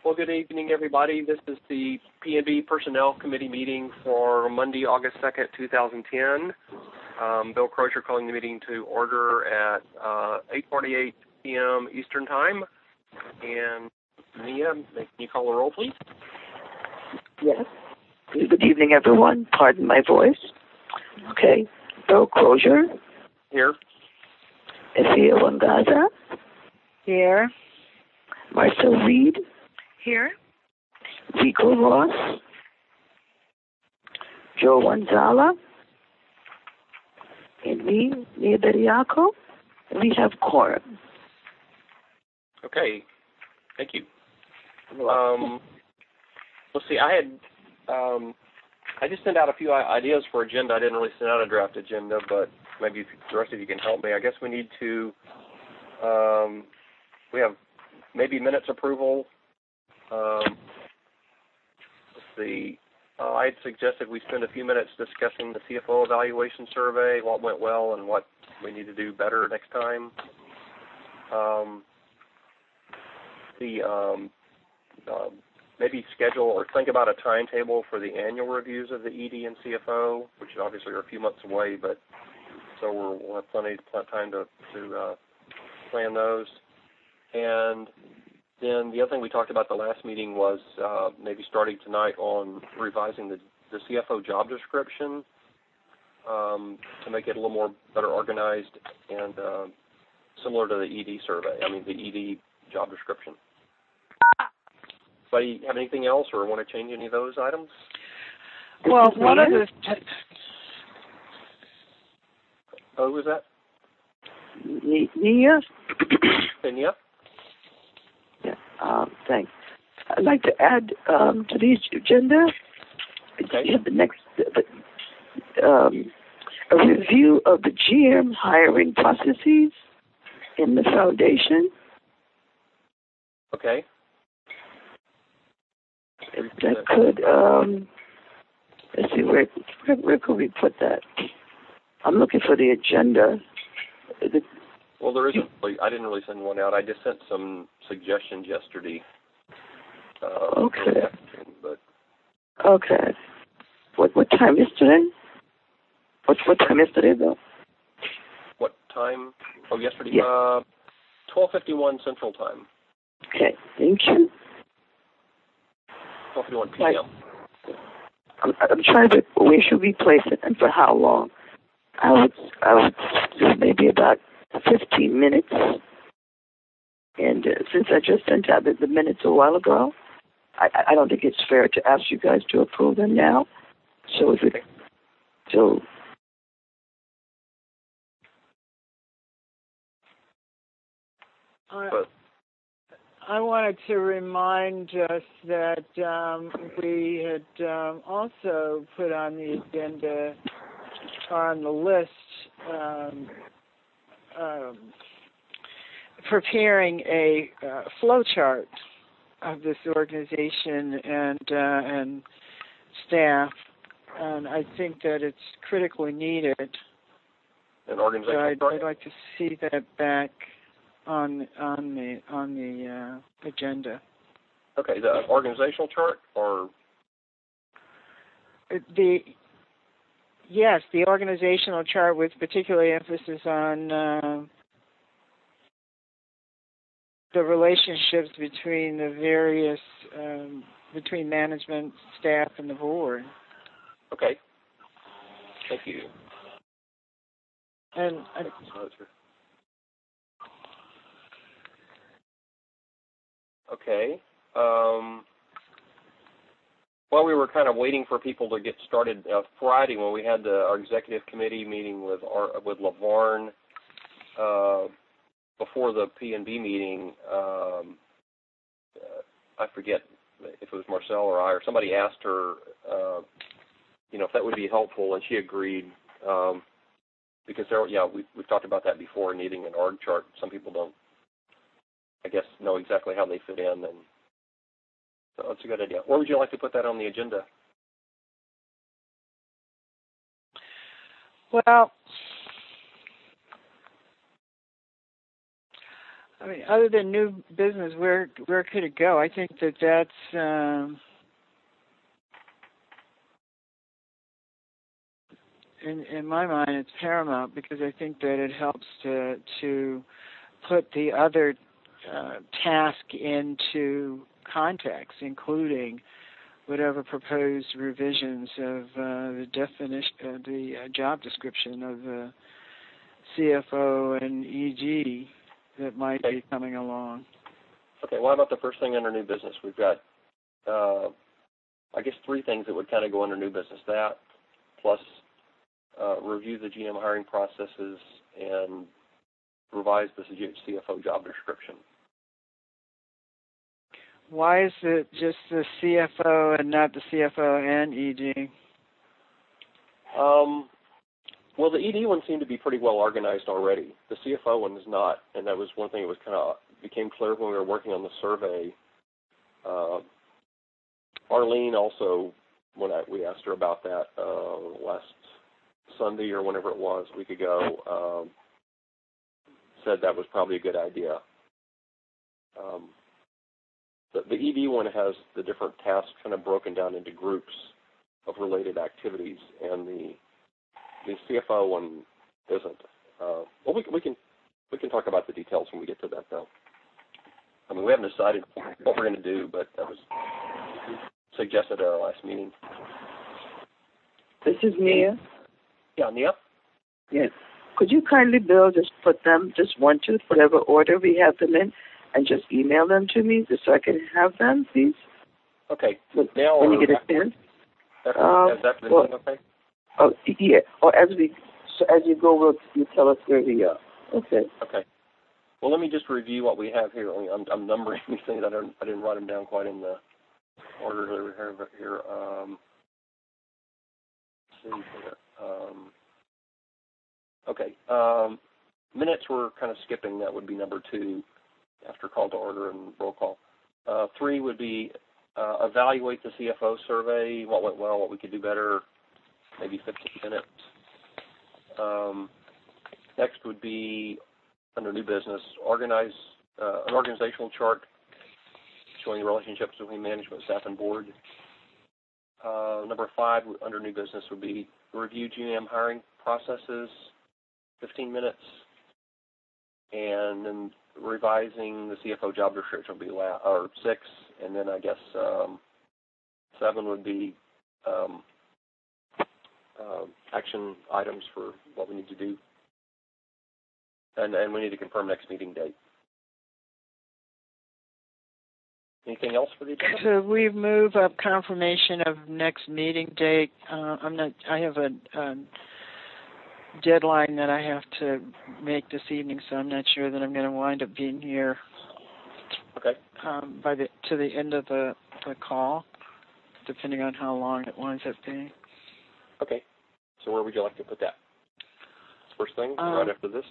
Well, good evening, everybody. This is the PNB Personnel Committee meeting for Monday, August 2nd, 2010. Bill Crozier calling the meeting to order at 8:48 p.m. Eastern Time. And Nia, can you call the roll, please? Yes. Good evening, everyone. Pardon my voice. Okay. Bill Crozier. Here. Efia Wangaza. Here. Marcel Reed. Here. Rico Ross. Joe Wanzala. And me, Nia Bediaco. We have quorum. Okay. Thank you. Let's see. I just sent out a few ideas for agenda. I didn't really send out a draft agenda, but maybe the rest of you can help me. I guess we need to. We have maybe minutes approval. Let's see. I had suggested we spend a few minutes discussing the CFO evaluation survey, what went well and what we need to do better next time. Maybe schedule or think about a timetable for the annual reviews of the ED and CFO, which obviously are a few months away, but so we'll have plenty of time to plan those. And then the other thing we talked about the last meeting was maybe starting tonight on revising the CFO job description to make it a little more better organized and similar to the ED survey. The ED job description. Anybody have anything else or want to change any of those items? Well, one of the... Who was that? Nia? Nia? Yeah, thanks. I'd like to add to the agenda the next a review of the GM hiring processes in the foundation. Okay. That could, let's see, where could we put that? I'm looking for the agenda. Well, there isn't. I didn't really send one out. I just sent some suggestions yesterday. Okay. But okay. What time yesterday? What time yesterday, though? What time? Oh, yesterday. Yeah. 12:51 Central Time. Okay. Thank you. 12:51 p.m. I'm trying to. Where should we place it, and for how long? I would do maybe about 15 minutes. And since I just sent out the minutes a while ago, I don't think it's fair to ask you guys to approve them now. So if it, so. I wanted to remind us that we had also put on the agenda, or on the list, preparing a flow chart of this organization and staff, and I think that it's critically needed. An organizational so I'd like to see that back on the agenda. Okay, the organizational chart or the organizational chart with particular emphasis on the relationships between the various between management, staff, and the board. Okay. Thank you. And okay. While we were kind of waiting for people to get started, Friday when we had our executive committee meeting with LaVarn before the PNB meeting, I forget if it was Marcel or I or somebody asked her, if that would be helpful, and she agreed because we've talked about that before, needing an org chart. Some people don't, I guess, know exactly how they fit in, and so that's a good idea. Where would you like to put that on the agenda? Well, I mean, other than new business, where could it go? I think that's in my mind, it's paramount because I think that it helps to put the other task into context, including whatever proposed revisions of the definition, the job description of the CFO and EG that might be coming along. Okay, what about the first thing under new business? We've got, I guess, 3 things that would kind of go under new business. That, plus review the GM hiring processes and revise the CFO job description. Why is it just the CFO and not the CFO and EG? Well, the ED one seemed to be pretty well organized already. The CFO one is not, and that was one thing that was kind of became clear when we were working on the survey. Arlene also, when we asked her about that last Sunday or whenever it was, a week ago, said that was probably a good idea. The ED one has the different tasks kind of broken down into groups of related activities, and the CFO one isn't. Well, we can talk about the details when we get to that, though. I mean, we haven't decided what we're going to do, but that was suggested at our last meeting. This is Nia. Yeah, Nia? Yes. Could you kindly, Bill, just put them, just 1, 2, whatever order we have them in, and just email them to me just so I can have them, please? Okay. Now when you get a chance? After the meeting, okay? Oh, yeah. Or as you go, you tell us where we are. Okay. Okay. Well, let me just review what we have here. I'm numbering these things. I didn't write them down quite in the order that we have here. Let's see here. Okay. Minutes we're kind of skipping. That would be number 2 after call to order and roll call. 3 would be evaluate the CFO survey, what went well, what we could do better, maybe 15 minutes. Next would be, under new business, organize an organizational chart showing the relationships between management, staff, and board. Number 5, under new business, would be review GM hiring processes, 15 minutes. And then revising the CFO job description would be 6, and then I guess 7 would be action items for what we need to do. And we need to confirm next meeting date. Anything else for the agenda? Could we move up confirmation of next meeting date? I have a deadline that I have to make this evening, so I'm not sure that I'm going to wind up being here. Okay. To the end of the call, depending on how long it winds up being. Okay. So where would you like to put that? First thing, right after this?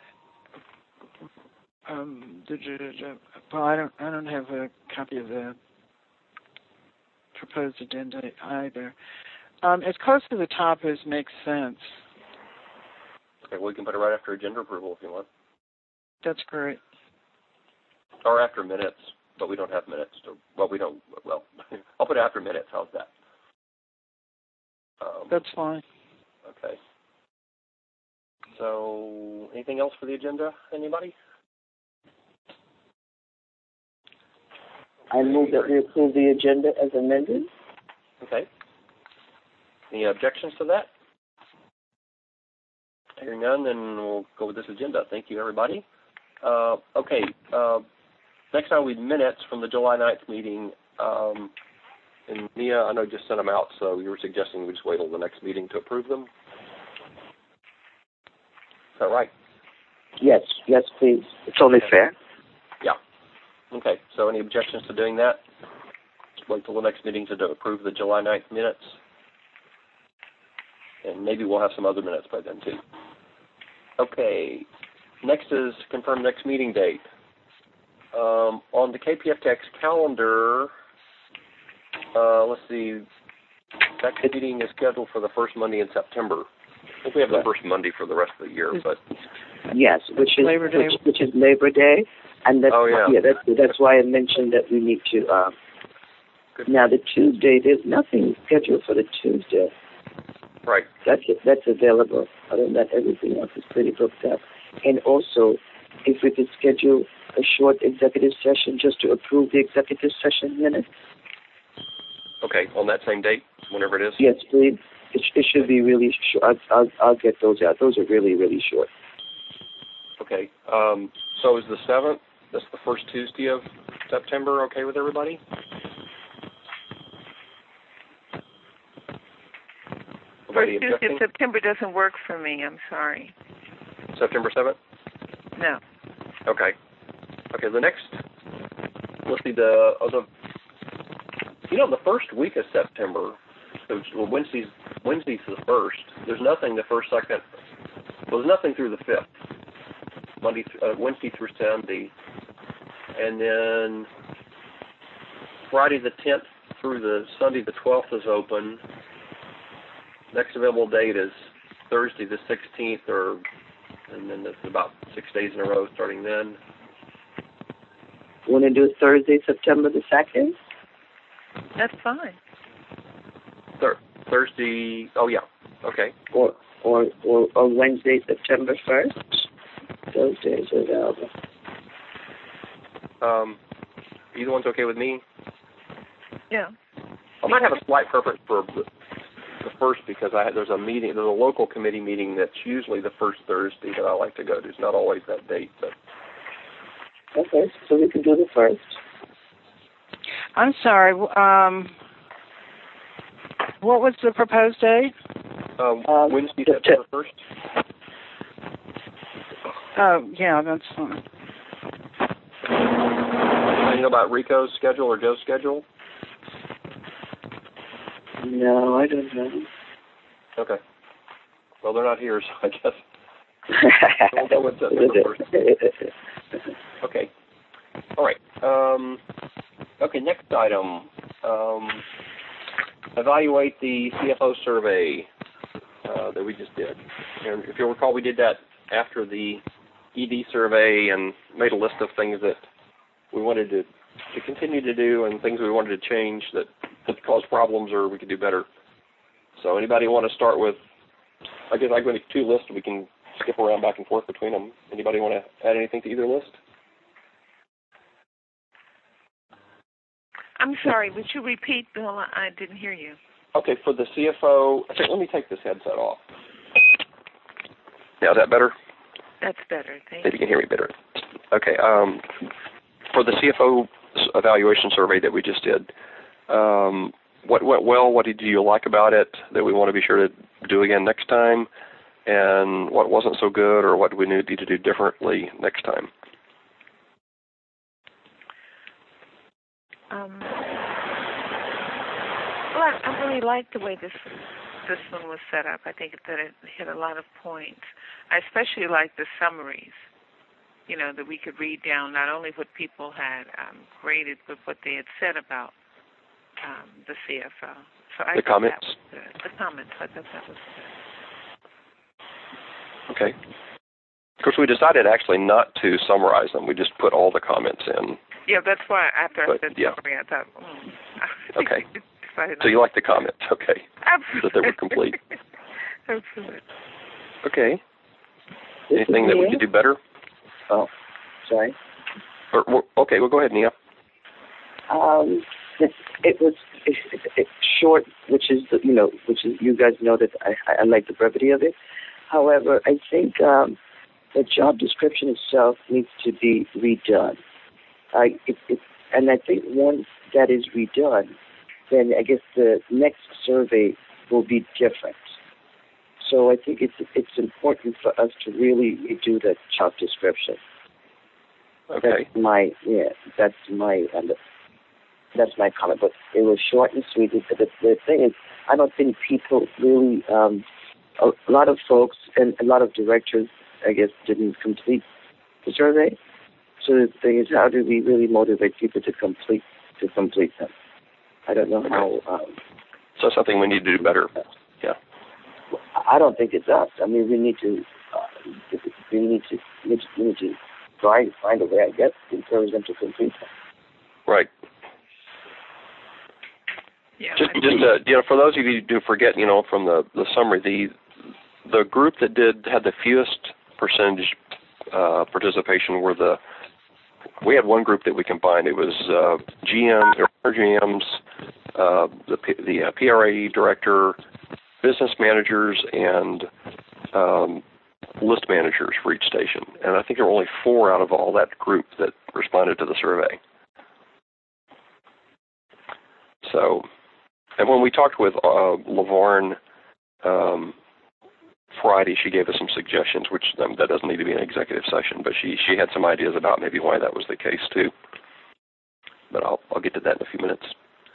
Well, I don't have a copy of the proposed agenda either. As close to the top as makes sense. Okay, well, we can put it right after agenda approval if you want. That's great. Or after minutes, but we don't have minutes. I'll put it after minutes. How's that? That's fine. Okay. So, anything else for the agenda? Anybody? I move that we approve the agenda as amended. Okay. Any objections to that? Hearing none, then we'll go with this agenda. Thank you, everybody. Okay. Next time we minutes from the July 9th meeting. And Nia, I know you just sent them out, so you were suggesting we just wait until the next meeting to approve them? Is that right? Yes, please. It's only fair. Yeah. Okay, so any objections to doing that? Just wait till the next meeting to approve the July 9th minutes. And maybe we'll have some other minutes by then, too. Okay, next is confirm next meeting date. On the KPFTX calendar, let's see, next meeting is scheduled for the first Monday in September. I think we have the first Monday for the rest of the year, but Yes, which is Labor Day. which is Labor Day, and that's that's why I mentioned that we need to. Now the Tuesday, there's nothing scheduled for the Tuesday. Right. That's available. Other than that, everything else is pretty booked up. And also, if we could schedule a short executive session just to approve the executive session minutes. Okay, on that same date, whenever it is? Yes, please. It should be really short. I'll get those out. Those are really, really short. Okay. So is the 7th, that's the first Tuesday of September, okay with everybody? First Tuesday of September doesn't work for me. I'm sorry. September 7th? No. Okay. Okay, the next, let's see, the first week of September, so Wednesday's the 1st, there's nothing the first, second, well, there's nothing through the 5th, Wednesday through Sunday, and then Friday the 10th through the Sunday the 12th is open. Next available date is Thursday the 16th, and then it's about 6 days in a row starting then. Want to do Thursday, September the 2nd? That's fine. Thursday, oh yeah, okay. Or Wednesday, September 1st? Those days are available. Either one's okay with me? Yeah. I might have a slight preference for the first because there's a local committee meeting that's usually the first Thursday that I like to go to. It's not always that date, but. Okay, so we can do the 1st. I'm sorry. What was the proposed date? Wednesday, September 1st. Oh, yeah, that's fine. You know about Rico's schedule or Joe's schedule? No, I don't know. Okay. Well, they're not here, so I guess. We'll go with September 1st. Okay. All right. Okay, next item. Evaluate the CFO survey that we just did. And if you'll recall, we did that after the ED survey and made a list of things that we wanted to continue to do and things we wanted to change that caused problems or we could do better. So anybody want to start with, I guess I'm going to do 2 lists. We can skip around back and forth between them. Anybody want to add anything to either list? I'm sorry, would you repeat, Bill? I didn't hear you. Okay, for the CFO, let me take this headset off. Now, is that better? That's better, thank you. Maybe you can hear me better. Okay, for the CFO evaluation survey that we just did, what went well, what did you like about it that we want to be sure to do again next time, and what wasn't so good or what do we need to do differently next time? Well, I really liked the way this one was set up. I think that it hit a lot of points. I especially liked the summaries, that we could read down not only what people had graded, but what they had said about the CFO. So I the comments? That was good. The comments, I thought that was good. Okay. Of course, we decided actually not to summarize them. We just put all the comments in. Yeah, that's why after I said summary, I thought, Okay. So you like the comments, okay. Absolutely. That they were complete. Absolutely. Okay. Anything that we could do better? Oh, sorry. Okay, well, go ahead, Nia. It was short, which is you guys know that I like the brevity of it. However, I think the job description itself needs to be redone. And I think once that is redone, then I guess the next survey will be different. So I think it's important for us to really redo the job description. Okay. That's my comment. But it was short and sweet. The thing is, I don't think people really, a lot of folks and a lot of directors, I guess, didn't complete the survey. So the thing is, how do we really motivate people to complete them? I don't know how. So something we need to do better. Yeah. I don't think it's us. I mean, we need to need to try to find a way, I guess, to encourage them to complete them. Right. Yeah. Just for those of you who do forget, from the summary, the group that had the fewest percentage participation we had one group that we combined. It was GMs, the PRA director, business managers, and list managers for each station. And I think there were only 4 out of all that group that responded to the survey. So, and when we talked with LaVarn Friday, she gave us some suggestions, which that doesn't need to be an executive session, but she had some ideas about maybe why that was the case too. But I'll get to that in a few minutes.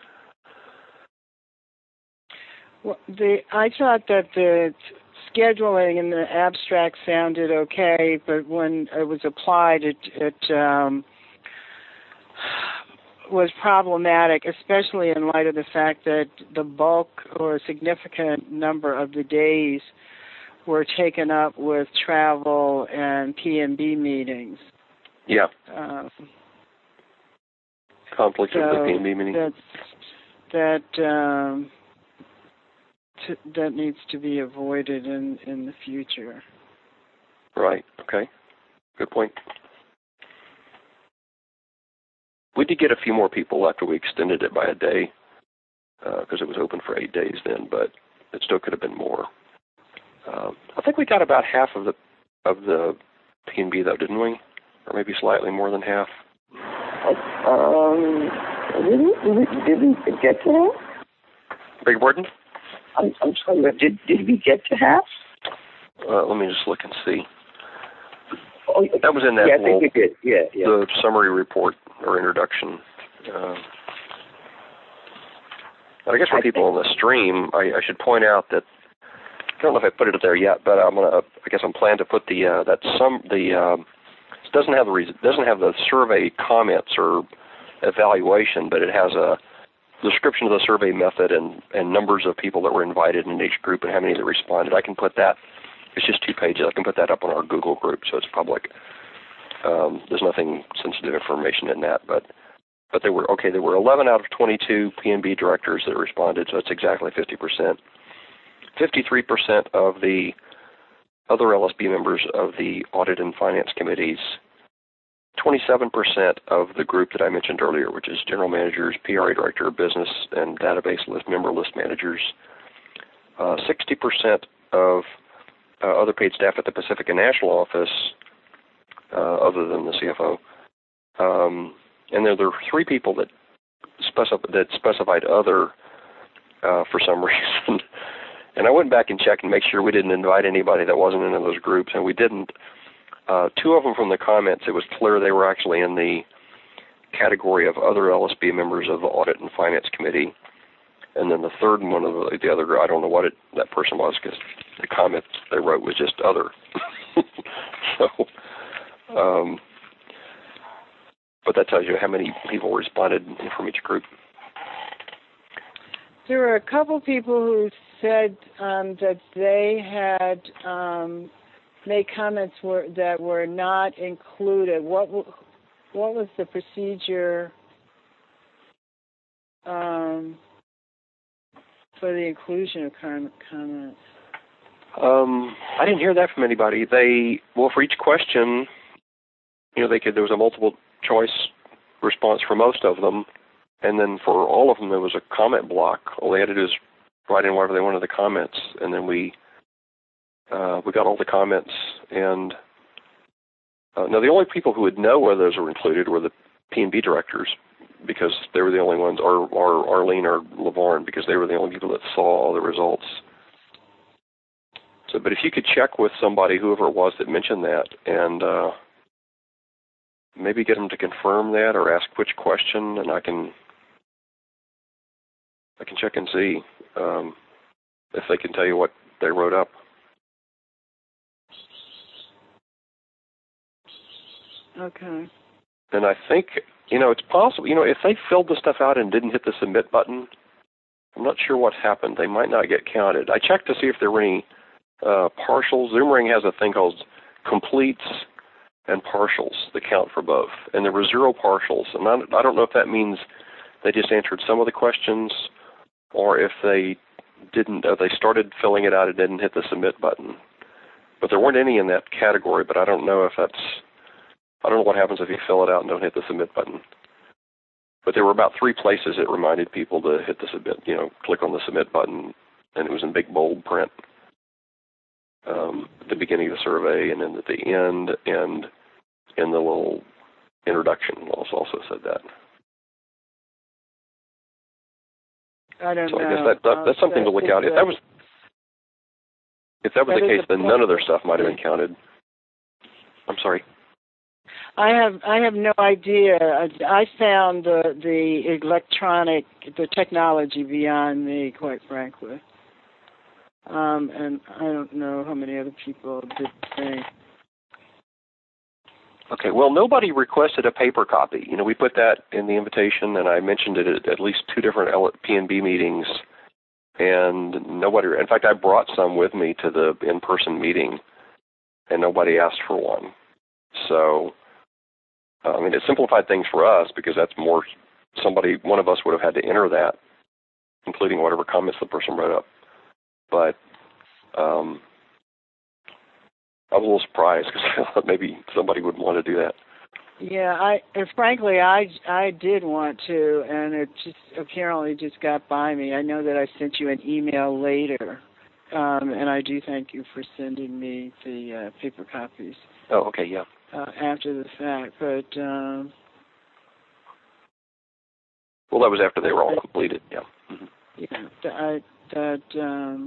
Well, I thought that the scheduling in the abstract sounded okay, but when it was applied, it was problematic, especially in light of the fact that the bulk or a significant number of the days were taken up with travel and PMB meetings. Yeah. Conflict with the PMB meetings. That needs to be avoided in the future. Right. Okay. Good point. We did get a few more people after we extended it by a day because it was open for 8 days then, but it still could have been more. I think we got about half of the P&B though, didn't we? Or maybe slightly more than half. Did we get to half? Beg your pardon? I'm sorry, but did we get to half? Let me just look and see. Oh, that was in that I think we did. Yeah. The summary report or introduction. I guess for people on the stream, I should point out that I don't know if I put it there yet, but I'm planning to put it doesn't have the survey comments or evaluation, but it has a description of the survey method and numbers of people that were invited in each group and how many that responded. I can put that. It's just 2 pages. I can put that up on our Google group, so it's public. There's nothing sensitive information in that, but there were 11 out of 22 P&B directors that responded, so it's exactly 50%. 53% of the other LSB members of the Audit and Finance Committees, 27% of the group that I mentioned earlier, which is general managers, PRA director, business and database member list managers, 60% of other paid staff at the Pacific and National Office, other than the CFO, and there are 3 people that specified other for some reason. And I went back and checked and make sure we didn't invite anybody that wasn't in those groups, and we didn't. 2 of them from the comments, it was clear they were actually in the category of other LSB members of the Audit and Finance Committee. And then the third one of the other, I don't know what that person was because the comment they wrote was just other. But that tells you how many people responded from each group. There were a couple people who said that they had made comments that were not included. What was the procedure for the inclusion of comments? I didn't hear that from anybody. For each question, there was a multiple choice response for most of them, and then for all of them there was a comment block. All they had to do is write in whatever they wanted the comments, and then we got all the comments. And now the only people who would know whether those were included were the P&B directors, because they were the only ones, or Arlene or LaVarn, because they were the only people that saw all the results. So, but if you could check with somebody, whoever it was that mentioned that, and maybe get them to confirm that or ask which question, and I can check and see if they can tell you what they wrote up. Okay. And I think, it's possible, if they filled the stuff out and didn't hit the submit button, I'm not sure what happened. They might not get counted. I checked to see if there were any partials. Zoomerang has a thing called completes and partials that count for both. And there were 0 partials. And I don't know if that means they just answered some of the questions or if they didn't, they started filling it out and didn't hit the submit button. But there weren't any in that category, but I don't know what happens if you fill it out and don't hit the submit button. But there were about 3 places it reminded people to hit the submit, click on the submit button, and it was in big bold print at the beginning of the survey, and then at the end, and in the little introduction also said that. I don't know. So I guess that's something to look out. If that was the case, then none of their stuff might have been counted. I'm sorry. I have no idea. I found the technology beyond me, quite frankly. And I don't know how many other people did the same. Okay, well, nobody requested a paper copy. We put that in the invitation, and I mentioned it at least 2 different PNB meetings, and nobody, in fact, I brought some with me to the in-person meeting, and nobody asked for one. So, it simplified things for us because that's more, one of us would have had to enter that, including whatever comments the person wrote up. But I was a little surprised because I thought maybe somebody would want to do that. Yeah, frankly, I did want to, and it just apparently just got by me. I know that I sent you an email later, and I do thank you for sending me the paper copies. Oh, okay, yeah. After the fact, but well, that was after they were all completed. Yeah. Yeah, that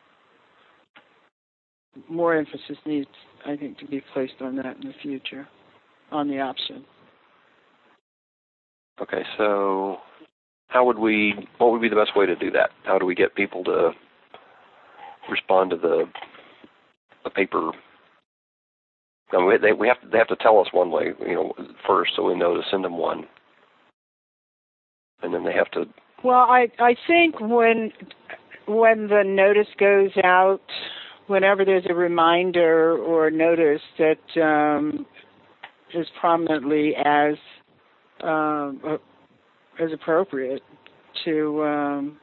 more emphasis needs, I think, to be placed on that in the future, on the option. Okay, so what would be the best way to do that? How do we get people to respond to the paper? They have to tell us one way, first, so we know to send them one, and then they have to. Well, I think when the notice goes out, whenever there's a reminder or notice that is prominently as appropriate to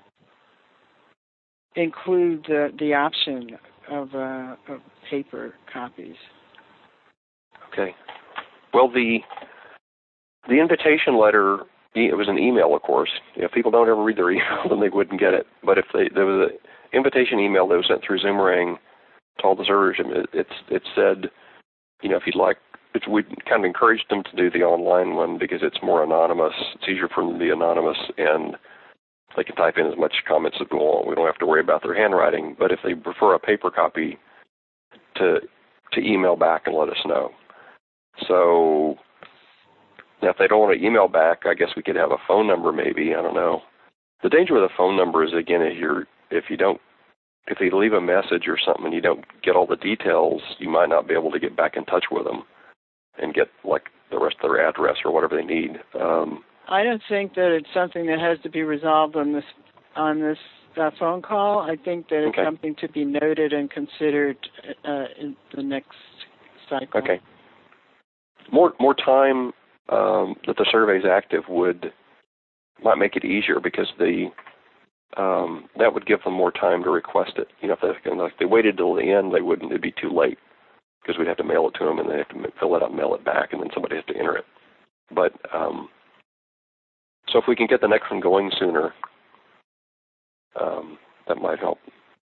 include the option of paper copies. Okay. Well, the invitation letter, it was an email, of course. If people don't ever read their email, then they wouldn't get it. But if there was an invitation email that was sent through Zoomerang to all the servers, it said, if you'd like, we kind of encouraged them to do the online one because it's more anonymous. It's easier for them to be anonymous, and they can type in as much comments as they want. We don't have to worry about their handwriting. But if they prefer a paper copy, to email back and let us know. So now if they don't want to email back, I guess we could have a phone number maybe. I don't know. The danger with a phone number is, again, if they leave a message or something and you don't get all the details, you might not be able to get back in touch with them and get like the rest of their address or whatever they need. I don't think that it's something that has to be resolved on this phone call. I think that it's something to be noted and considered in the next cycle. Okay. More time that the survey is active might make it easier because that would give them more time to request it. If they waited till the end, it'd be too late because we'd have to mail it to them and they have to fill it out and mail it back, and then somebody has to enter it. But so if we can get the next one going sooner, that might help.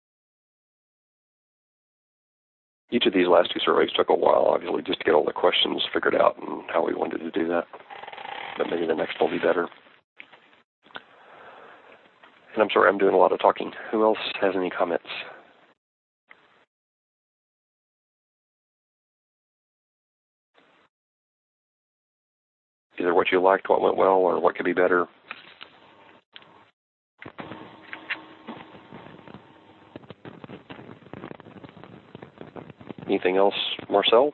Each of these last 2 surveys took a while, obviously, just to get all the questions figured out and how we wanted to do that. But maybe the next will be better. And I'm sorry, I'm doing a lot of talking. Who else has any comments? Either what you liked, what went well, or what could be better. Anything else, Marcel?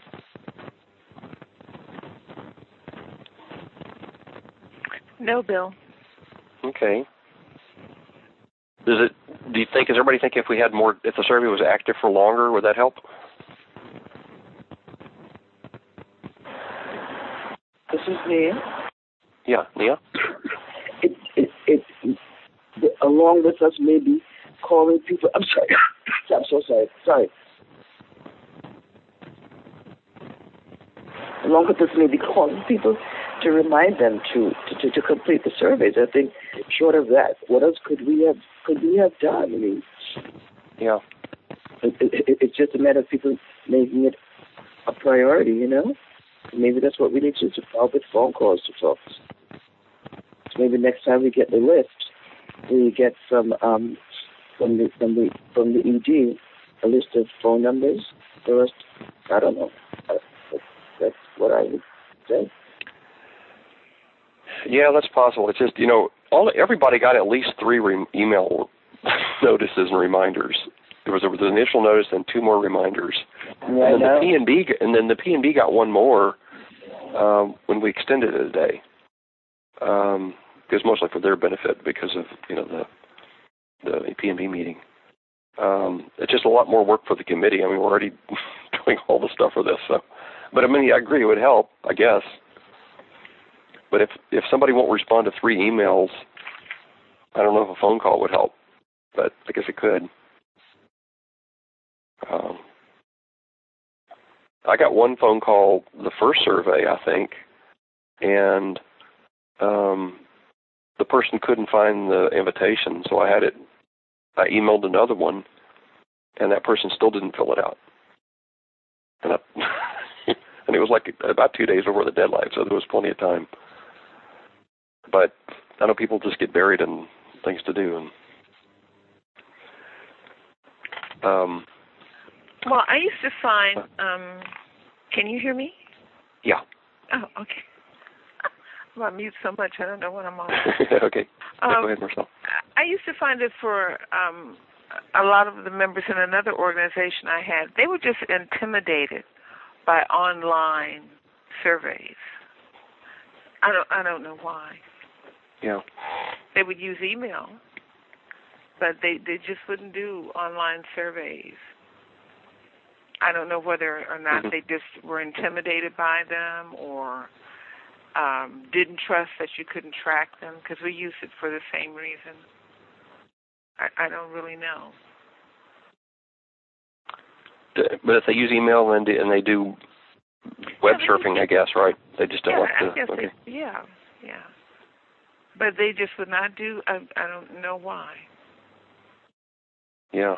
No, Bill. Okay. Do you think? Does everybody think if the survey was active for longer, would that help? Yeah. Yeah, Nia? Along with us maybe calling people. I'm sorry. I'm so sorry. Sorry. Along with us maybe calling people to remind them to complete the surveys. I think short of that, what else could we have done? I mean, yeah, it's just a matter of people making it a priority, you know. Maybe that's what we need to do, follow with phone calls to folks. So maybe next time we get the list, we get from the ED a list of phone numbers. The rest, I don't know. That's what I would say. Yeah, that's possible. It's just, you know, everybody got at least 3 email notices and reminders. There was an initial notice and 2 more reminders. Yeah, and then the P&B got 1 more when we extended it a day. Because mostly for their benefit because of, you know, the P&B meeting. It's just a lot more work for the committee. I mean, we're already doing all the stuff for this. So. But, I mean, I agree it would help, I guess. But if somebody won't respond to 3 emails, I don't know if a phone call would help. But I guess it could. I got 1 phone call the first survey, I think, and the person couldn't find the invitation, so I emailed another one, and that person still didn't fill it out. And, and it was like about 2 days before the deadline, so there was plenty of time. But I know people just get buried in things to do. And well, I used to find, can you hear me? Yeah. Oh, okay. I'm on mute so much, I don't know what I'm on. Okay. Go ahead, Marcel. I used to find that for a lot of the members in another organization I had, they were just intimidated by online surveys. I don't know why. Yeah. They would use email, but they just wouldn't do online surveys. I don't know whether or not they just were intimidated by them or didn't trust that you couldn't track them, because we use it for the same reason. I don't really know. But if they use email and they do web surfing, I guess, right? They just don't like to. I guess okay. Yeah. But they just would not do. I don't know why. Yeah.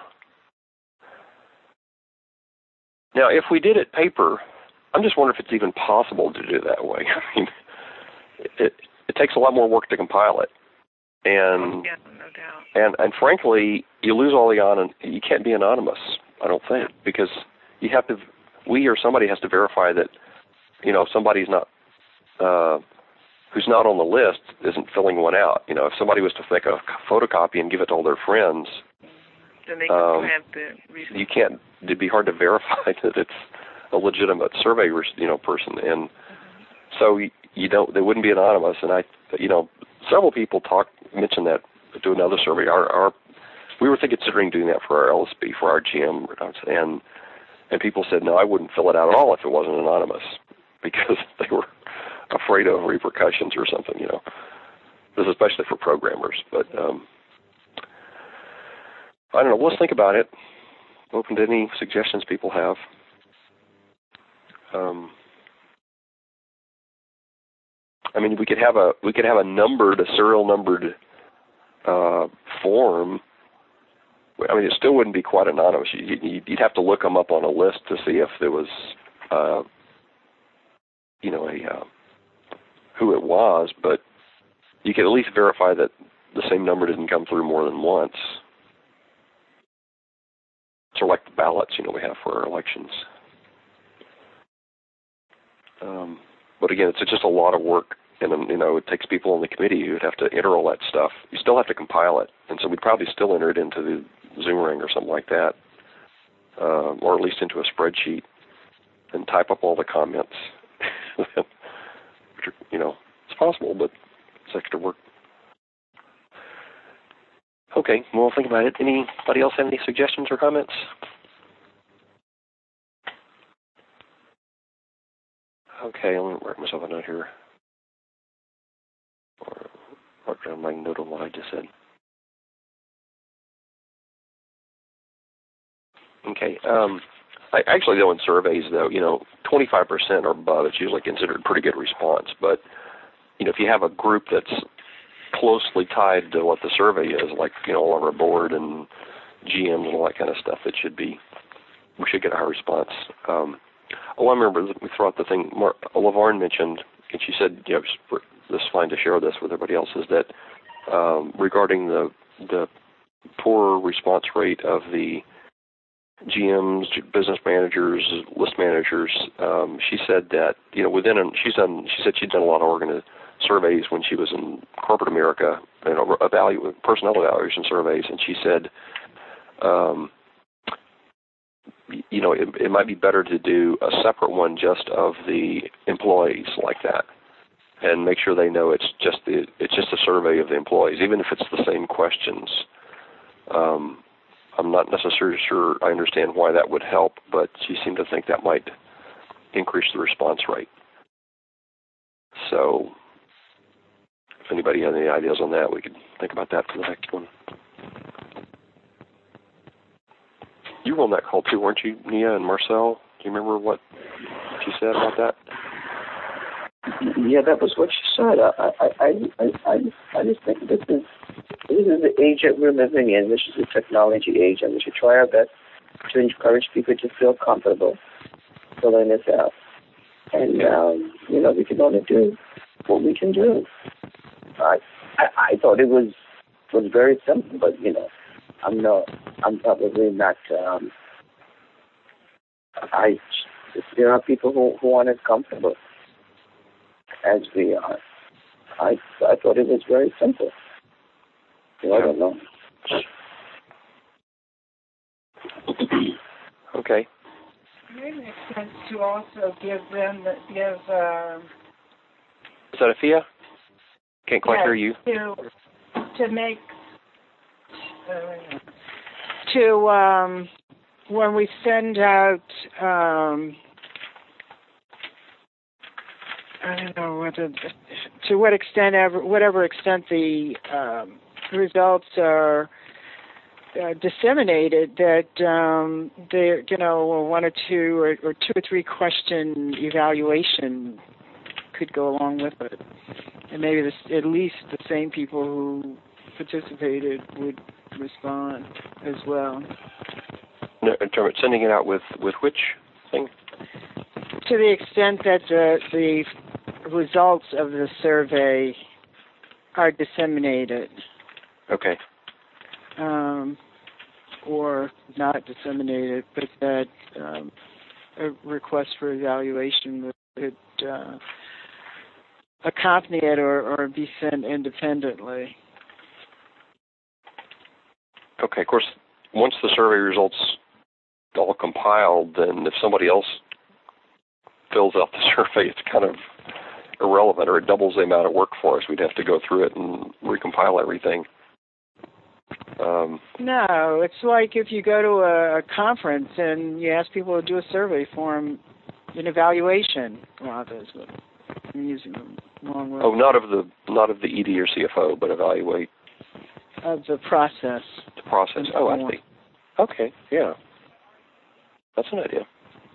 Now, if we did it paper, I'm just wondering if it's even possible to do it that way. I mean, it takes a lot more work to compile it, and yeah, no doubt. And frankly, you lose all the you can't be anonymous. I don't think, because you have to. We or somebody has to verify that, you know, if somebody's not who's not on the list isn't filling one out. You know, if somebody was to make a photocopy and give it to all their friends, then they can have the reason. You can't. It'd be hard to verify that it's a legitimate survey, you know, person, and so you don't. They wouldn't be anonymous. And several people mentioned that to another survey. We were considering doing that for our LSB, for our GM, and people said, no, I wouldn't fill it out at all if it wasn't anonymous, because they were afraid of repercussions or something, you know. This is especially for programmers. But I don't know. Let's think about it. Open to any suggestions people have. I mean, we could have a serial numbered form. I mean, it still wouldn't be quite anonymous. You'd have to look them up on a list to see if there was, who it was. But you could at least verify that the same number didn't come through more than once. Sort of like the ballots, we have for our elections. But again, it's just a lot of work, and it takes people on the committee who'd have to enter all that stuff. You still have to compile it, and so we'd probably still enter it into the Zoomerang or something like that, or at least into a spreadsheet, and type up all the comments. Which are, it's possible, but it's extra work. Okay, well, think about it. Anybody else have any suggestions or comments? Okay, let me write myself a note here. my note on what I just said. Okay. I actually, though, in surveys, though, 25% or above, it's usually considered a pretty good response. But, if you have a group that's closely tied to what the survey is, like, all of our board and GMs and all that kind of stuff, we should get a high response. I remember, let me throw out the thing LaVarn mentioned, and she said, this is fine to share this with everybody else, is that regarding the poor response rate of the GMs, business managers, list managers, she said that, she said she'd done a lot of surveys when she was in corporate America, personnel evaluation surveys, and she said, it might be better to do a separate one just of the employees like that, and make sure they know it's just a survey of the employees, even if it's the same questions. I'm not necessarily sure I understand why that would help, but she seemed to think that might increase the response rate. So, if anybody has any ideas on that, we could think about that for the next one. You were on that call too, weren't you, Nia and Marcel? Do you remember what she said about that? Yeah, that was what she said. I just think this is the age that we're living in. This is the technology age, and we should try our best to encourage people to feel comfortable filling this out. And we can only do what we can do. I thought it was very simple, but I'm probably not. There are people who aren't as comfortable as we are. I thought it was very simple. So I don't know. Okay. It makes sense to also give. Is that Afia? Can't quite hear you. To make when we send out. I don't know to what extent, whatever extent the results are disseminated, that one or two or two or three question evaluation could go along with it, and maybe at least the same people who participated would respond as well. No, in terms of sending it out with which thing? To the extent that the results of the survey are disseminated. Okay. Or not disseminated, but that a request for evaluation would accompany it or be sent independently. Okay, of course, once the survey results all compiled, then if somebody else fills out the survey, it's kind of irrelevant, or it doubles the amount of work for us. We'd have to go through it and recompile everything. No, it's like if you go to a conference and you ask people to do a survey form, an evaluation. Well, I'm using the wrong word. Oh, not of the ED or CFO, but evaluate of the process. The process. Oh, I see. Okay, yeah, that's an idea.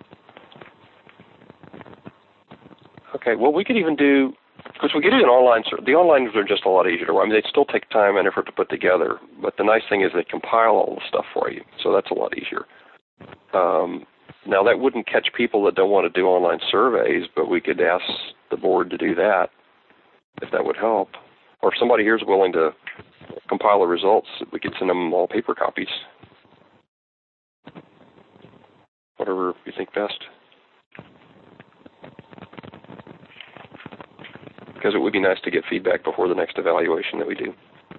Okay, well, we could even do, because we could do an online, the onlines are just a lot easier. I mean, they'd still take time and effort to put together, but the nice thing is they compile all the stuff for you, so that's a lot easier. Now, that wouldn't catch people that don't want to do online surveys, but we could ask the board to do that, if that would help. Or if somebody here is willing to compile the results, we could send them all paper copies. Whatever you think best. Because it would be nice to get feedback before the next evaluation that we do.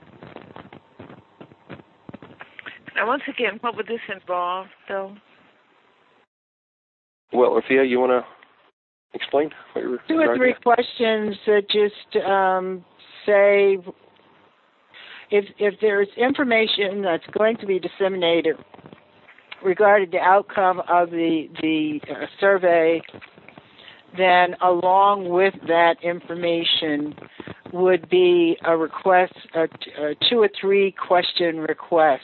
Now, once again, what would this involve, though? Well, Afia, you want to explain what you were 2 or 3 questions that just say if there's information that's going to be disseminated regarding the outcome of the survey, then along with that information would be a request, 2 or 3 question requests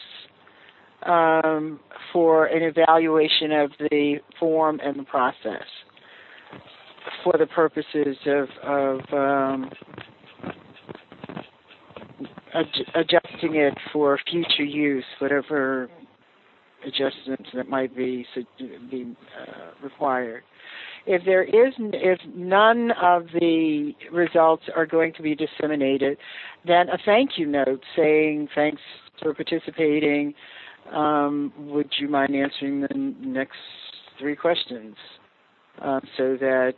for an evaluation of the form and the process for the purposes of adjusting it for future use, whatever adjustments that might be required. If none of the results are going to be disseminated, then a thank you note saying thanks for participating. Would you mind answering the next 3 questions so that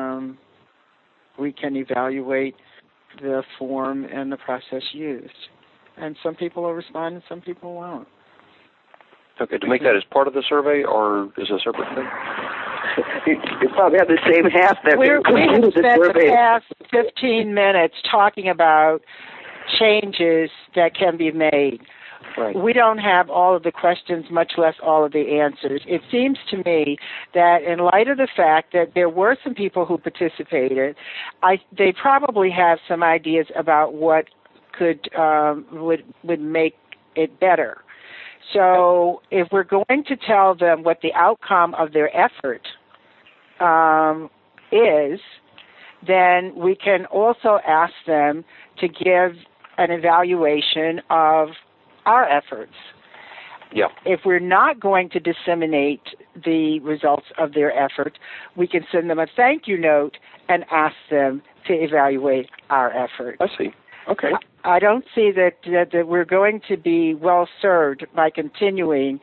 we can evaluate the form and the process used? And some people will respond and some people won't. Okay, to make that as part of the survey or is it a separate thing? You probably have the same half that we have spent the past 15 minutes talking about changes that can be made. Right. We don't have all of the questions, much less all of the answers. It seems to me that in light of the fact that there were some people who participated, they probably have some ideas about what would make it better. So if we're going to tell them what the outcome of their effort is, then we can also ask them to give an evaluation of our efforts. Yeah. If we're not going to disseminate the results of their effort, we can send them a thank you note and ask them to evaluate our effort. I see. Okay. I don't see that we're going to be well served by continuing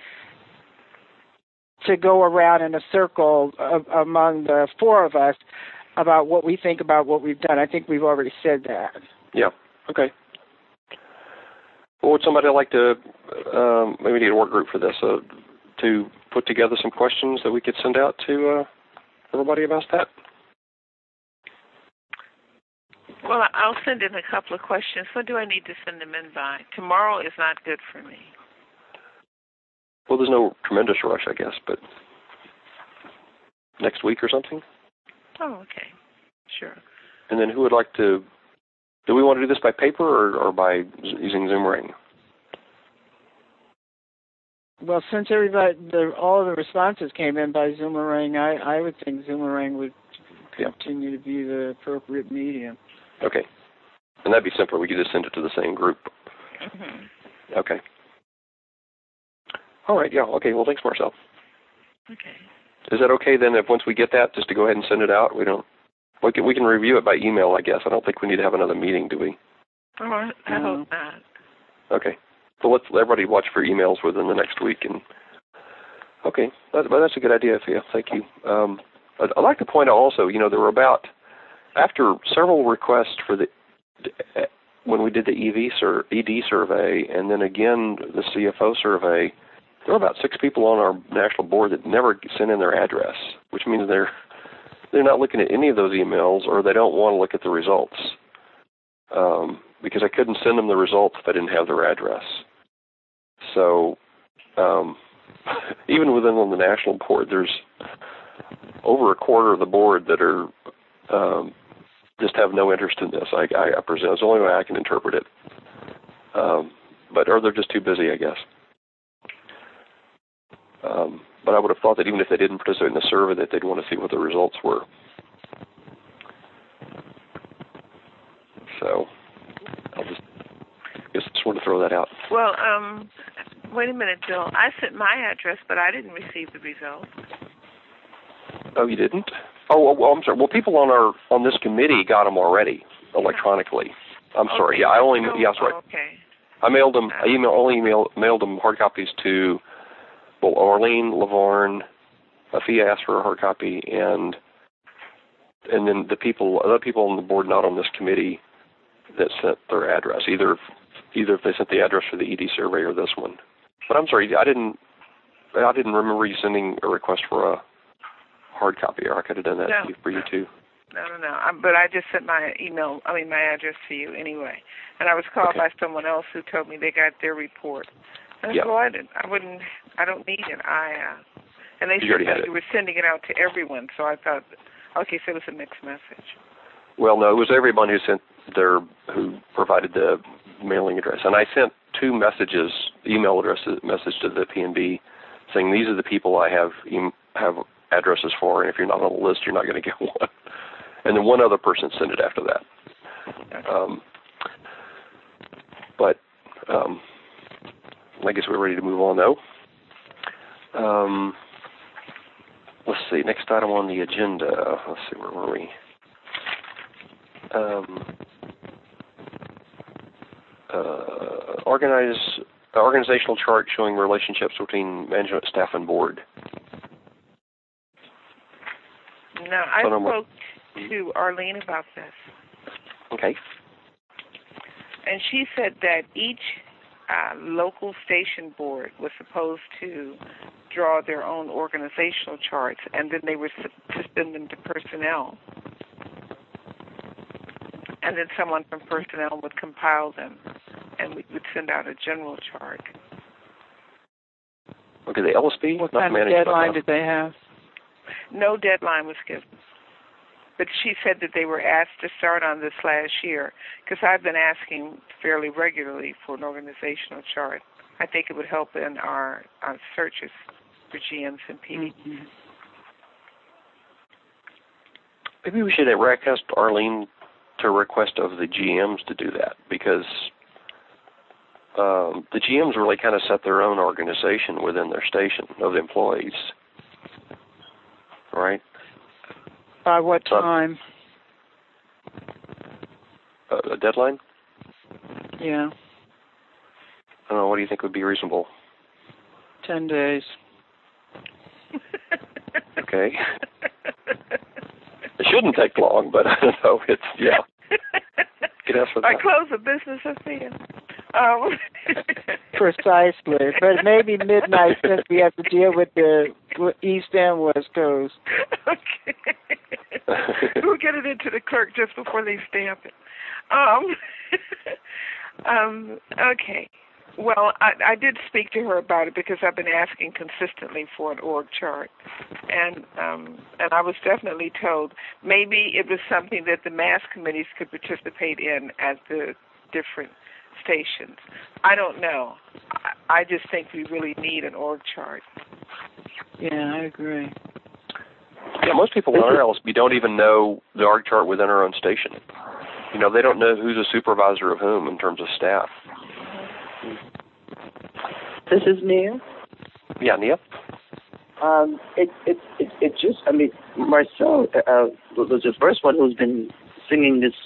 to go around in a circle among the 4 of us about what we think about what we've done. I think we've already said that. Yeah. Okay. Well, would somebody like to, maybe need a work group for this, to put together some questions that we could send out to everybody about that? Well, I'll send in a couple of questions. When do I need to send them in by? Tomorrow is not good for me. Well, there's no tremendous rush, I guess, but next week or something? Oh, okay. Sure. And then who would like to, do we want to do this by paper or by using Zoomerang? Well, since all of the responses came in by Zoomerang, I would think Zoomerang would continue to be the appropriate medium. Okay. And that'd be simpler. We could just send it to the same group. Mm-hmm. Okay. All right. Yeah. Okay. Well, thanks, Marcel. Okay. Is that okay then? If once we get that, just to go ahead and send it out, we can review it by email, I guess. I don't think we need to have another meeting, do we? Oh, I hope not. Okay. So let's let everybody watch for emails within the next week. And okay, that's a good idea, Thea. Thank you. I'd like to point out also, there were after several requests for when we did the ED survey, and then again the CFO survey, there were about 6 people on our national board that never sent in their address, which means they're not looking at any of those emails, or they don't want to look at the results, because I couldn't send them the results if I didn't have their address. So even within on the national board, there's over a quarter of the board that are just have no interest in this. I presume it's the only way I can interpret it. Or they're just too busy, I guess. But I would have thought that even if they didn't participate in the survey, that they'd want to see what the results were. So I just want to throw that out. Well, wait a minute, Bill. I sent my address, but I didn't receive the results. Oh, you didn't? Oh, well, I'm sorry. Well, people on this committee got them already electronically. I'm sorry. Yeah, sorry. Okay. I mailed them. Mailed them hard copies to Arlene, LaVarn. Thea asked for a hard copy, and then other people on the board not on this committee that sent their address. Either if they sent the address for the ED survey or this one. But I'm sorry, I didn't remember you sending a request for a hard copy, or I could have done that for you too. No. But I just sent my address to you anyway. And I was called by someone else who told me they got their report. And I said, well, I don't need it. And they said that you were sending it out to everyone, so I thought, okay, so it was a mixed message. Well, no, it was everyone who sent who provided the mailing address, and I sent two messages, email message to the PNB, saying these are the people I have addresses for, and if you're not on the list, you're not going to get one. And then one other person sent it after that. But I guess we're ready to move on, though. Let's see, next item on the agenda. Let's see, where were we? Organizational chart showing relationships between management, staff, and board. No, I spoke to Arlene about this. Okay. And she said that each local station board was supposed to draw their own organizational charts, and then they were to send them to personnel. And then someone from personnel would compile them, and we would send out a general chart. Okay, the LSP? What kind of deadline did they have? No deadline was given. But she said that they were asked to start on this last year, because I've been asking fairly regularly for an organizational chart. I think it would help in our searches for GMs and PD. Mm-hmm. Maybe we should request Arlene to request of the GMs to do that, because the GMs really kind of set their own organization within their station of the employees, right? By what time? A deadline? Yeah. I don't know, what do you think would be reasonable? 10 days. Okay. It shouldn't take long, but I don't know. It's, yeah. I close the business of being. Precisely. But maybe midnight, since we have to deal with the East and West Coast. Okay. We'll get it into the clerk just before they stamp it. Okay. Well, I did speak to her about it because I've been asking consistently for an org chart, and I was definitely told maybe it was something that the mass committees could participate in at the different stations. I don't know. I just think we really need an org chart. Yeah, I agree. Yeah, most people in our LSB don't even know the org chart within our own station. You know, they don't know who's a supervisor of whom in terms of staff. This is Nia. Yeah, Nia. It just, I mean, Marcel was the first one who's been singing this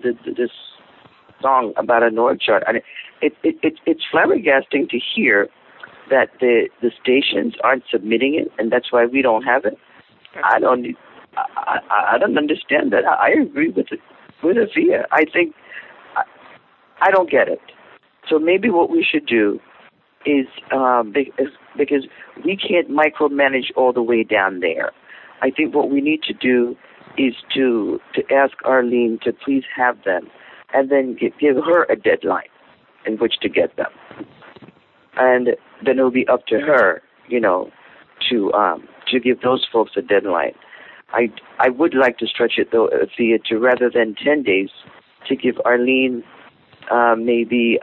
song about an org chart, and it's flabbergasting to hear that the stations aren't submitting it, and that's why we don't have it. I don't understand that. I agree with Afia. I think I don't get it. So maybe what we should do is because we can't micromanage all the way down there. I think what we need to do is to ask Arlene to please have them, and then give her a deadline in which to get them, and then it'll be up to her, you know, to give those folks a deadline. I would like to stretch it though, Thea, to rather than 10 days, to give Arlene maybe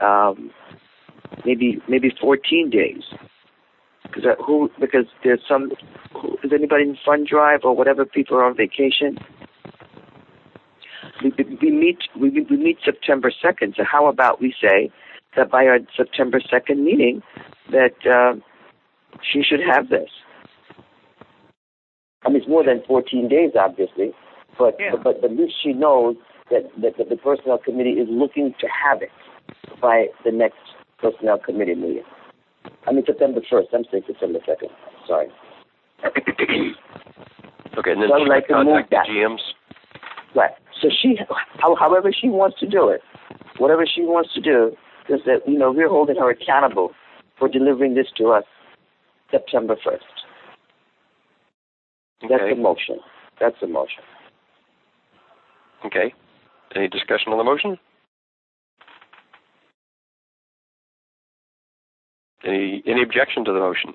14 days. Because there's some, is anybody in Fund Drive or whatever, people are on vacation? We meet September 2nd, so how about we say that by our September 2nd meeting that she should have this. I mean, it's more than 14 days, obviously, but at least she knows that the Personnel Committee is looking to have it by the next Personnel Committee meeting. I mean, September 1st. I'm saying September 2nd. Sorry. Okay, and then so she like can contact the GMs? Right. So however she wants to do it, whatever she wants to do, is that, you know, we're holding her accountable for delivering this to us September 1st. Okay. That's the motion. Okay. Any discussion on the motion? Any objection to the motion?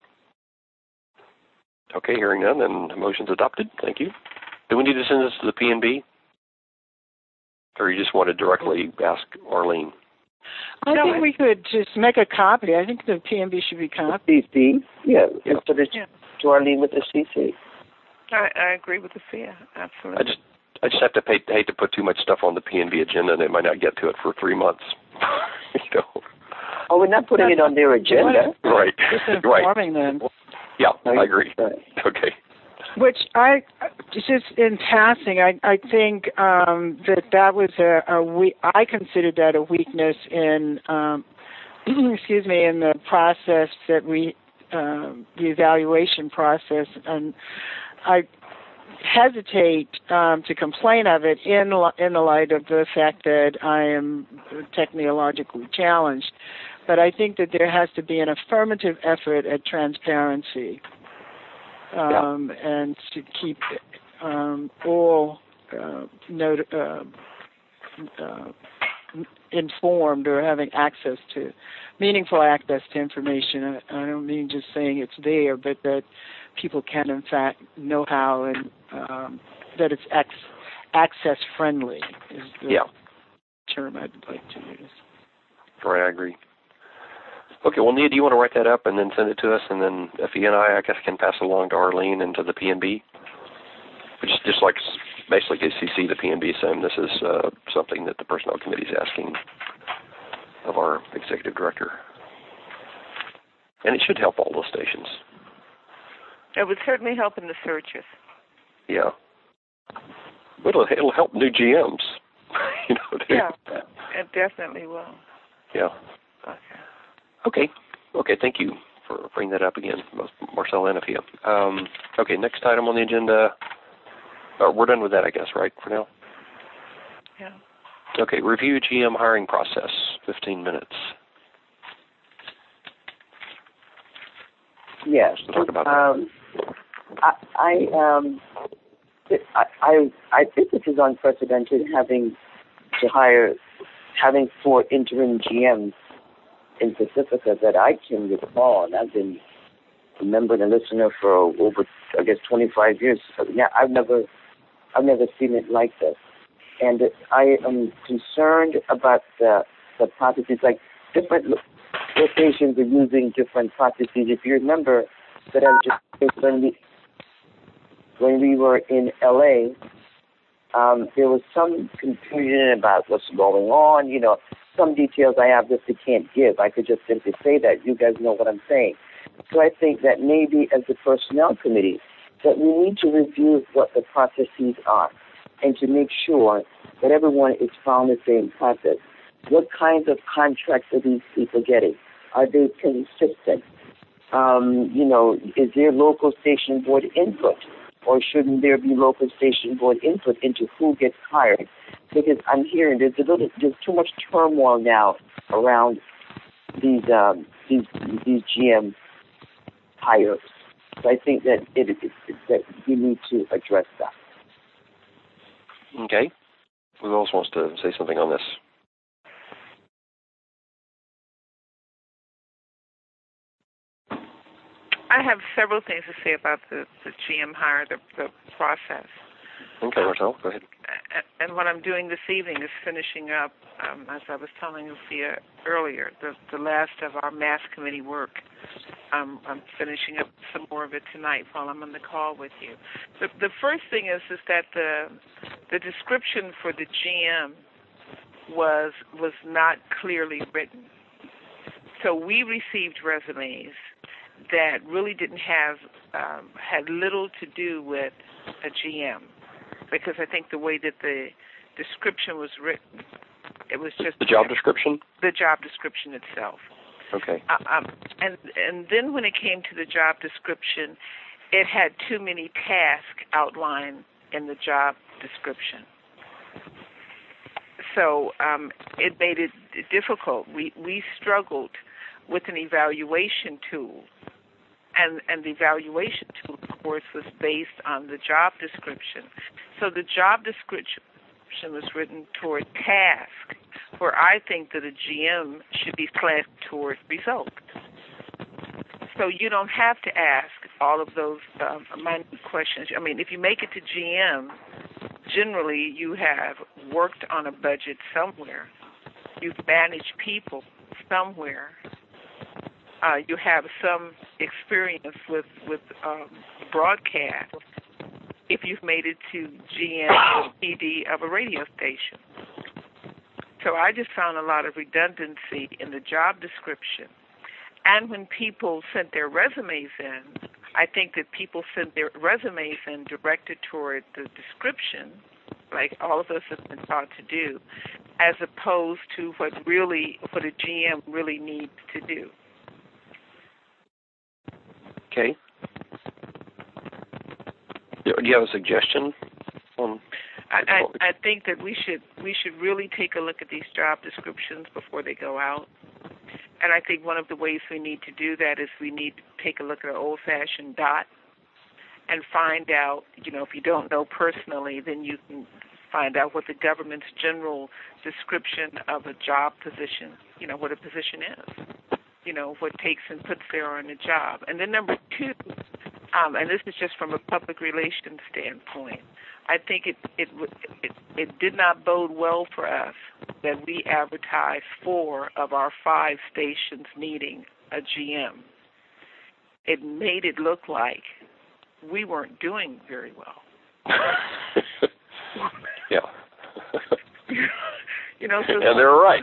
Okay, hearing none, then the motion's adopted. Thank you. Do we need to send this to the PNB? Or you just want to directly ask Arlene? I think we could just make a copy. I think the PMB should be copied. CC, to Arlene with the CC. I agree with the FIA, absolutely. I just have to hate to put too much stuff on the PNB agenda, and they might not get to it for 3 months. Oh, we're not putting it on their agenda. Right. Just informing them. Yeah, I agree. Right. Okay. Which just in passing, I think that was I considered that a weakness in, excuse me, in the process that the evaluation process, and I hesitate to complain of it in the light of the fact that I am technologically challenged. But I think that there has to be an affirmative effort at transparency. And to keep all informed or having meaningful access to information. I don't mean just saying it's there, but that people can in fact know how and that it's access friendly is the term I'd like to use. Right, I agree. Okay, well, Nia, do you want to write that up and then send it to us, and then Effie and I guess, can pass it along to Arlene and to the PNB? Just like basically CC the PNB saying this is something that the Personnel Committee is asking of our Executive Director. And it should help all those stations. It would certainly help in the searches. Yeah. It'll help new GMs. Yeah, it definitely will. Yeah. Okay, thank you for bringing that up again, Marcel and Afia. Okay, next item on the agenda. We're done with that, I guess, right, for now? Yeah. Okay, review GM hiring process, 15 minutes. Yes. Let's talk about that. I think this is unprecedented having 4 interim GMs in Pacifica that I can recall, and I've been a member and a listener for over, 25 years. So, yeah, I've never seen it like this, and I am concerned about the processes. Like different locations are using different processes. If you remember that when we were in LA, there was some confusion about what's going on. Some details I obviously can't give. I could just simply say that. You guys know what I'm saying. So I think that maybe as the Personnel Committee, that we need to review what the processes are and to make sure that everyone is following the same process. What kinds of contracts are these people getting? Are they consistent? Is there local station board input? Or shouldn't there be local station board input into who gets hired? Because I'm hearing there's too much turmoil now around these GM hires. So I think that that we need to address that. Okay. Who else wants to say something on this? I have several things to say about the GM hire, the process. Okay, Marcel, go ahead. And what I'm doing this evening is finishing up, as I was telling Lucia earlier, the last of our mass committee work. I'm finishing up some more of it tonight while I'm on the call with you. The first thing is that the description for the GM was not clearly written. So we received resumes that really didn't have had little to do with a GM, because I think the way that the description was written, it was just the job description. The job description itself. Okay. And then when it came to the job description, it had too many tasks outlined in the job description. So it made it difficult. We struggled with an evaluation tool. And the evaluation tool, of course, was based on the job description. So the job description was written toward task, where I think that a GM should be classed toward result. So you don't have to ask all of those minute questions. I mean, if you make it to GM, generally you have worked on a budget somewhere. You've managed people somewhere. You have some experience with broadcast if you've made it to GM or PD of a radio station. So I just found a lot of redundancy in the job description. And when people sent their resumes in, I think that people sent their resumes in directed toward the description, like all of us have been taught to do, as opposed to what a GM really needs to do. Okay. Do you have a suggestion? I think that we should really take a look at these job descriptions before they go out. And I think one of the ways we need to do that is we need to take a look at an old-fashioned dot and find out, if you don't know personally, then you can find out what the government's general description of a job position, what a position is, what takes and puts there on a job. And then number two, and this is just from a public relations standpoint, I think it did not bode well for us that we advertised 4 of our 5 stations needing a GM. It made it look like we weren't doing very well. Yeah. So and they're right.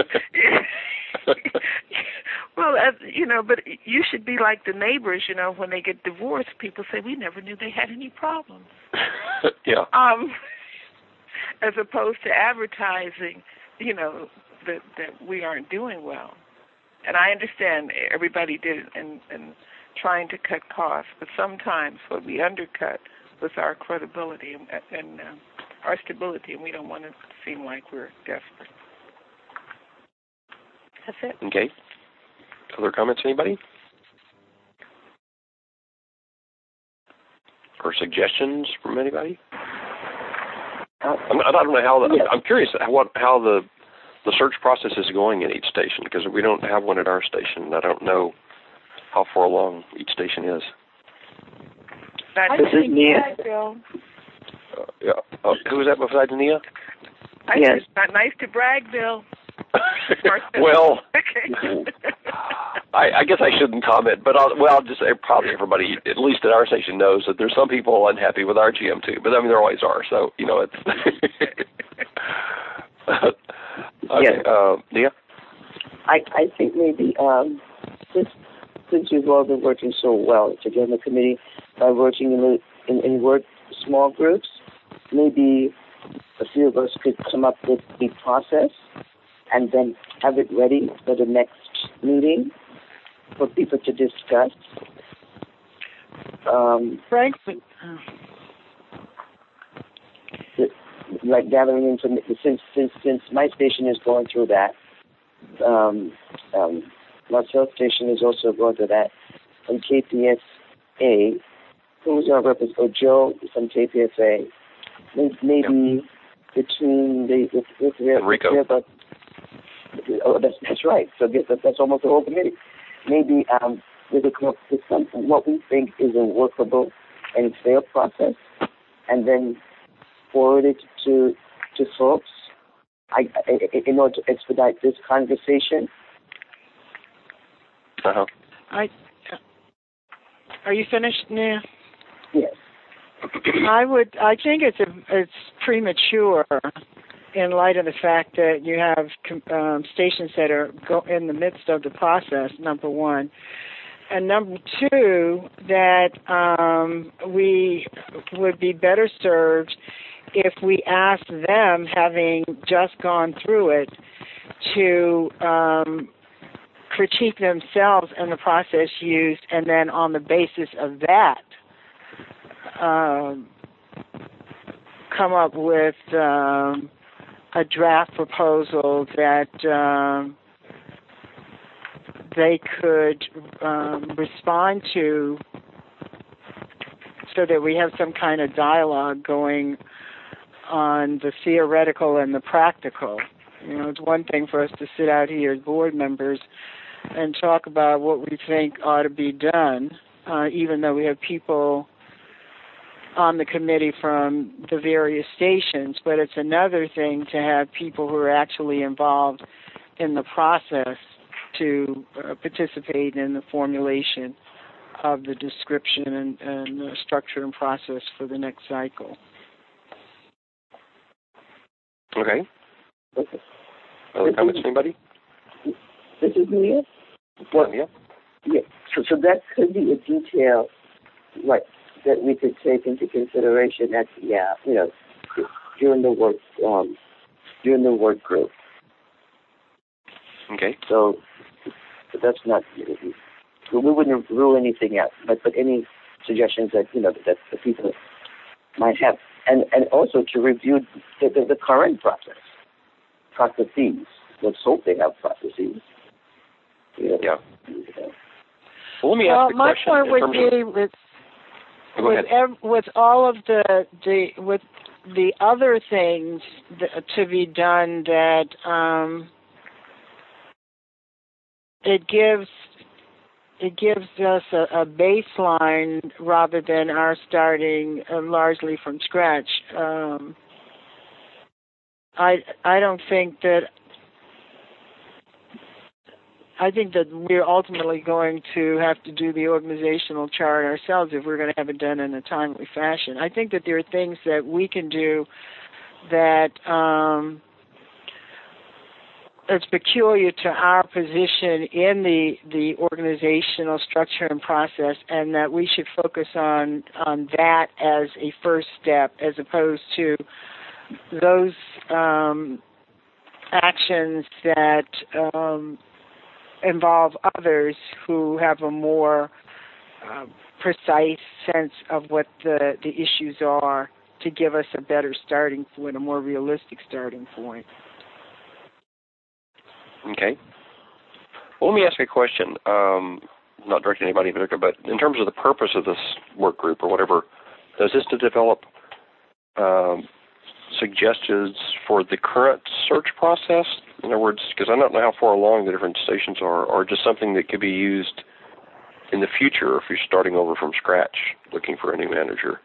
Well, but you should be like the neighbors, when they get divorced, people say, we never knew they had any problems. Yeah. As opposed to advertising, that we aren't doing well. And I understand everybody did it and trying to cut costs, but sometimes what we undercut was our credibility and our stability, and we don't want to seem like we're desperate. That's it. Okay. Other comments, anybody? Or suggestions from anybody? I don't know how. I'm curious how the search process is going in each station, because we don't have one at our station. I don't know how far along each station is. This is Nia. Yeah. Who is that besides Nia? Yes. It's not nice to brag, Bill. Well, okay. I guess I shouldn't comment, but I'll just say probably everybody, at least at our station, knows that there's some people unhappy with our GM too. But I mean, there always are. So it's. Okay, yes. Nia? I think maybe since you've all been working so well together in the committee by working in work small groups, maybe a few of us could come up with the process and then have it ready for the next meeting for people to discuss. Frankly, like gathering information, since my station is going through that, Marcel station is also going through that, and KPSA, who's our representative, Joe from KPSA, maybe between Enrico. That's right. So that's almost the whole committee. Maybe we could come up with what we think is a workable and fair process, and then forward it to folks. In order to expedite this conversation. Uh-huh. Are you finished, Nia? Yes. I think it's premature in light of the fact that you have stations that are in the midst of the process, number one. And number two, that we would be better served if we asked them, having just gone through it, to critique themselves and the process used, and then on the basis of that, come up with a draft proposal that they could respond to, so that we have some kind of dialogue going on the theoretical and the practical. It's one thing for us to sit out here as board members and talk about what we think ought to be done, even though we have people on the committee from the various stations, but it's another thing to have people who are actually involved in the process to participate in the formulation of the description and the structure and process for the next cycle. Okay. Other comments, anybody? This is Mia. Well, yeah. Yeah. So that could be a detail, like that we could take into consideration at during the work group. Okay. So that's not. We wouldn't rule anything out, but any suggestions that that the people might have, and also to review the current processes. Let's hope they have processes. Yeah. Well, let me ask the my question. point would be with all of with the other things to be done, that it gives us a baseline rather than our starting largely from scratch. I don't think that. I think that we're ultimately going to have to do the organizational chart ourselves if we're going to have it done in a timely fashion. I think that there are things that we can do that it's peculiar to our position in the organizational structure and process, and that we should focus on that as a first step, as opposed to those actions that involve others who have a more precise sense of what the issues are, to give us a better starting point, a more realistic starting point. Okay. Well, let me ask you a question. Not directed at anybody in particular, but in terms of the purpose of this work group or whatever, is this to develop suggestions for the current search process? In other words, because I don't know how far along the different stations are, or just something that could be used in the future if you're starting over from scratch, looking for a new manager.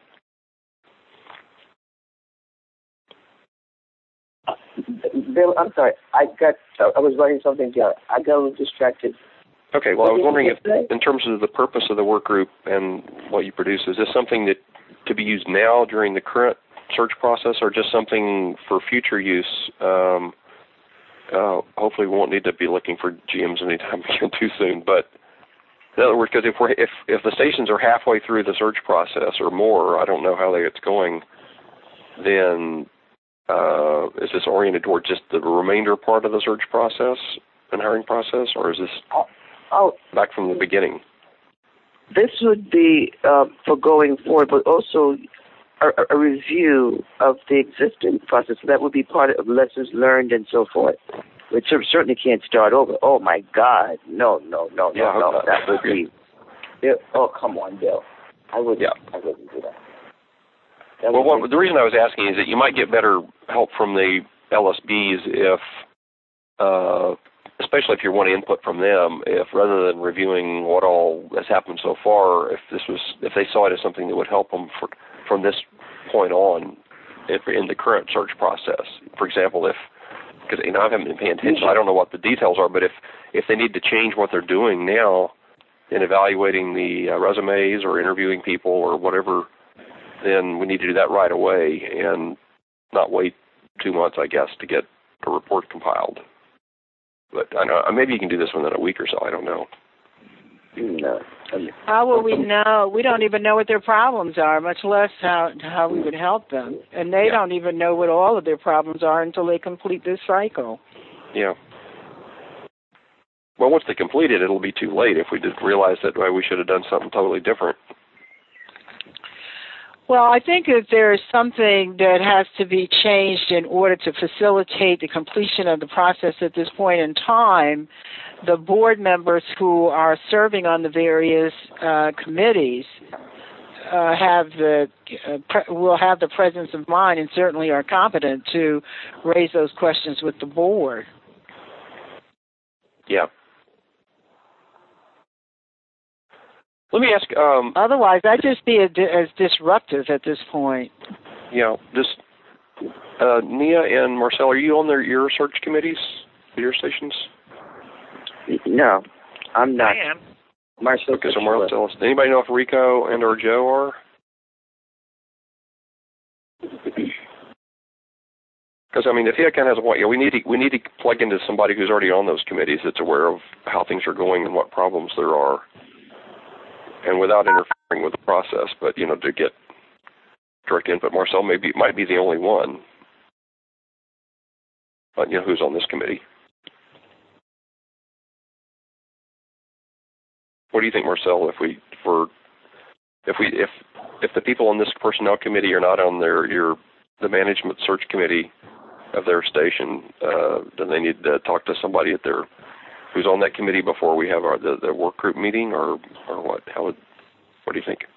Bill, I'm sorry. I was writing something down. I got a little distracted. Okay, well, I was wondering if, in terms of the purpose of the work group and what you produce, is this something that to be used now during the current search process, or just something for future use? Hopefully we won't need to be looking for GMs anytime again too soon. But in other words, because if the stations are halfway through the search process or more, I don't know how it's going, then is this oriented toward just the remainder part of the search process and hiring process, or is this back from the beginning? This would be for going forward, but also a review of the existing process. That would be part of lessons learned and so forth. Which certainly can't start over. Oh my God, no. That would be. Oh, come on, Bill. I wouldn't do that. The reason I was asking is that you might get better help from the LSBs if, especially if you want input from them, if rather than reviewing what all has happened so far, if they saw it as something that would help them from this point on in the current search process. For example, because I haven't been paying attention, I don't know what the details are, but if they need to change what they're doing now in evaluating the resumes or interviewing people or whatever, then we need to do that right away and not wait 2 months, I guess, to get a report compiled. But I know maybe you can do this within a week or so. I don't know. No. How will we know? We don't even know what their problems are, much less how we would help them. And they don't even know what all of their problems are until they complete this cycle. Yeah. Well, once they complete it, it'll be too late if we did realize that we should have done something totally different. Well, I think that there is something that has to be changed in order to facilitate the completion of the process at this point in time. The board members who are serving on the various committees will have the presence of mind and certainly are competent to raise those questions with the board. Yeah. Let me ask. Otherwise, I'd just be as disruptive at this point. Yeah, just Nia and Marcel, are you on your search committees for your stations? No, I'm not. I am. Marcel. Okay, so Marcel. Anybody know if Rico and or Joe are? Because I mean, if he kind of has a we need to plug into somebody who's already on those committees that's aware of how things are going and what problems there are, and without interfering with the process. But to get direct input, Marcel might be the only one. But who's on this committee? What do you think, Marcel? If the people on this personnel committee are not on the management search committee of their station, then they need to talk to somebody who's on that committee before we have the work group meeting, or what? What do you think?